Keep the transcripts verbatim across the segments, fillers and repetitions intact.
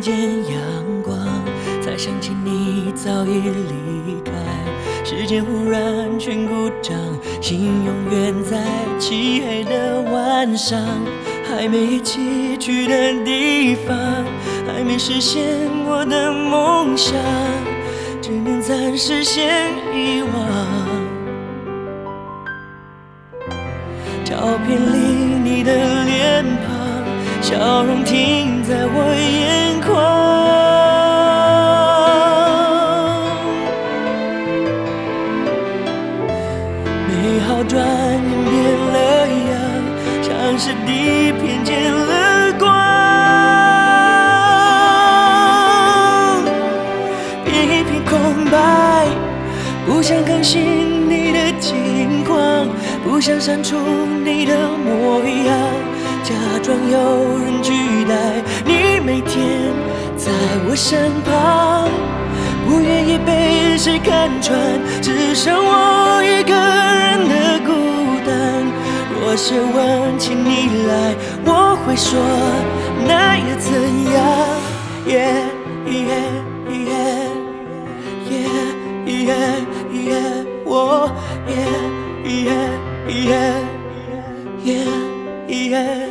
见阳光，才想起你早已离开。时间忽然全故障，心永远在漆黑的晚上。还没一起去的地方，还没实现我的梦想，只能暂时先遗忘。照片里你的脸庞，笑容停在我眼眶。美好转眼变了样，像是地片见了光。变一片空白，不想更新你的近况，不想删除你的模样，假装有人取代你每天在我身旁。不愿意被谁看穿，只剩我一个人的孤单。若是问起你来，我会说那又怎样？ Yeah, yeah, yeah, yeah, yeah, yeah, 我 Yeah, yeah, yeah, yeah, yeah.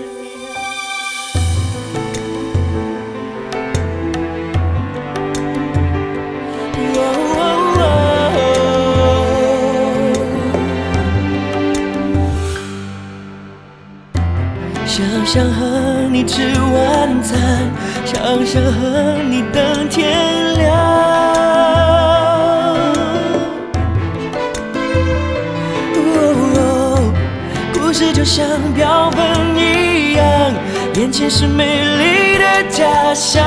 想想和你吃晚餐，想想和你等天亮。哦，故事就像标本一样，眼前是美丽的假象，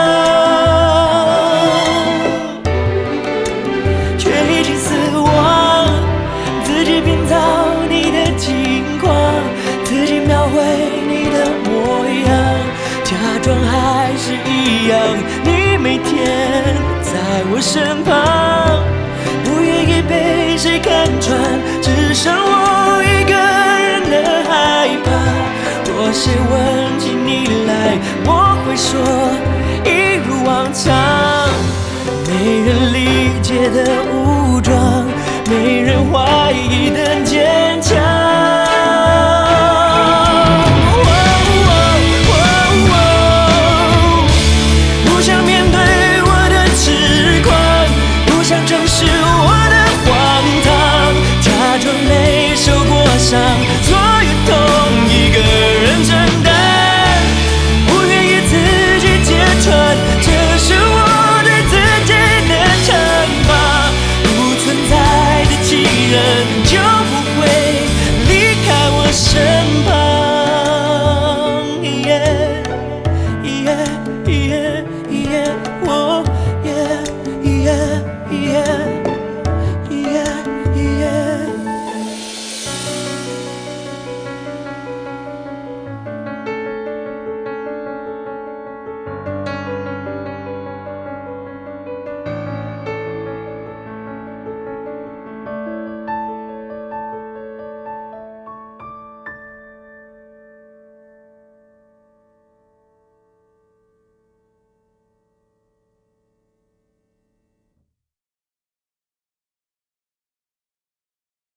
却已经死亡。自己编造你的近况，自己描绘你的模样，假装还是一样。你每天在我身旁，不愿意被谁看穿，只剩我一个人的害怕。若谁问起你来，我会说一如往常。没人理解的武装，没人怀疑的